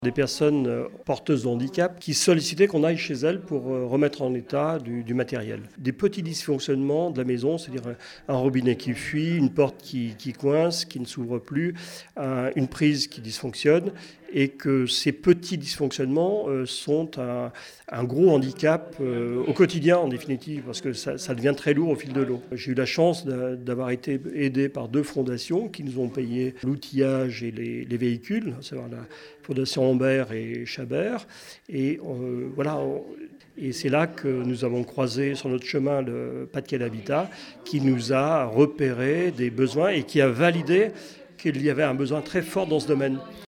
Des personnes porteuses de handicap qui sollicitaient qu'on aille chez elles pour remettre en état du matériel. Des petits dysfonctionnements de la maison, c'est-à-dire un robinet qui fuit, une porte qui coince, qui ne s'ouvre plus, une prise qui dysfonctionne, et que ces petits dysfonctionnements sont un gros handicap au quotidien en définitive, parce que ça devient très lourd au fil de l'eau. J'ai eu la chance d'avoir été aidé par 2 fondations qui nous ont payé l'outillage et les véhicules, à savoir la Fondation Ambert et Chabert. Et et c'est là que nous avons croisé sur notre chemin le Pas-de-Calais Habitat, qui nous a repéré des besoins et qui a validé qu'il y avait un besoin très fort dans ce domaine.